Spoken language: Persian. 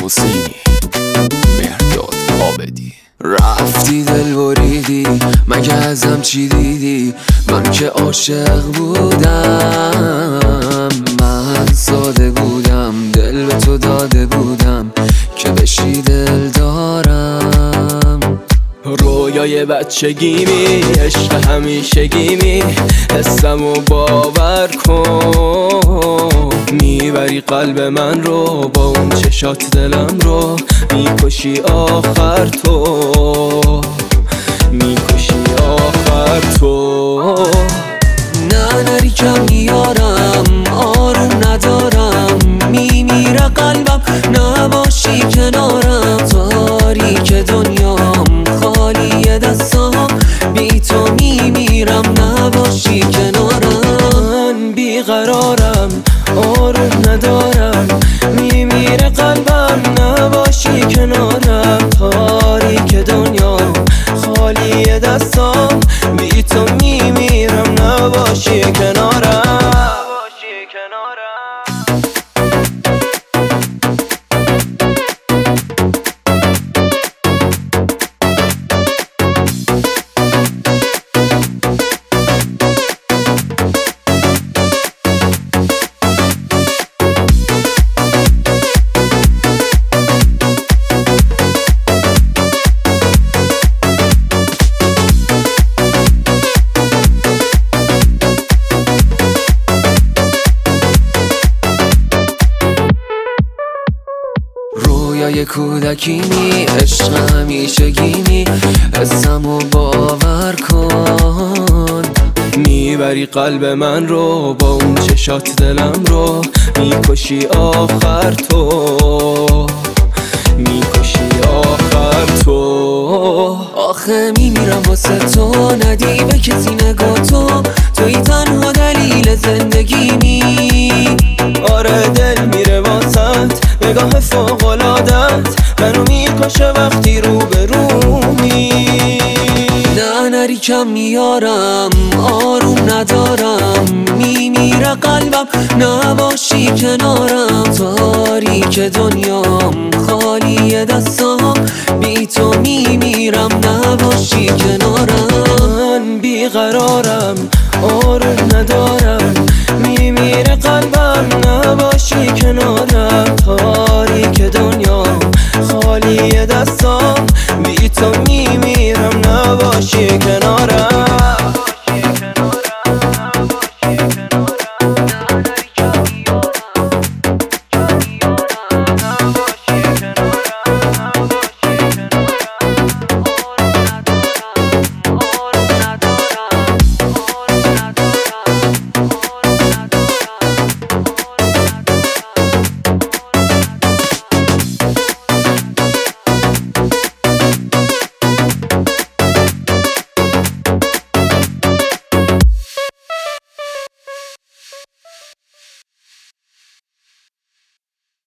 حسینی، مهرداد عابدی. رفتی دل بریدی، مگه ازم چی دیدی؟ من که عاشق بودم، من ساده بودم، دل به تو داده بودم که بشی دل دارم. رویای بچگیمی، عشق همیشگیمی، حسمو باور کن. میبری قلب من رو، با اون چشات دلم رو میکشی آخر تو، میکشی آخر تو. نه نری کم میارم، آروم ندارم، میمیره قلبم نباشی کنارم. تاریک دنیام، خالی دستام، بی تو میمیرم نباشی کنارم. من بیقرارم، آروم ندارم، میمیره قلبم نباشی کنارم. تاریک دنیام، خالی دستام، بی تو میمیرم نباشی کنارم. رویای کودکیمی، عشق همیشگیمی، حسمو باور کن. میبری قلب من رو، با اون چشات دلم رو میکشی آخر تو، میکشی آخر تو. آخه میمیرم واسه تو، ندی به کسی نگاه تو، توی تنها دلیل زندگیمی. آره دل میره واسط، نگاه فوق‌العاده‌ت منو میکشه وقتی رو به رومی. نه نری کم میارم، آروم ندارم، میمیره قلبم نباشی کنارم. تاریک دنیام، خالی دستام، بی تو میمیرم نباشی کنارم. من بیقرارم، آروم ندارم،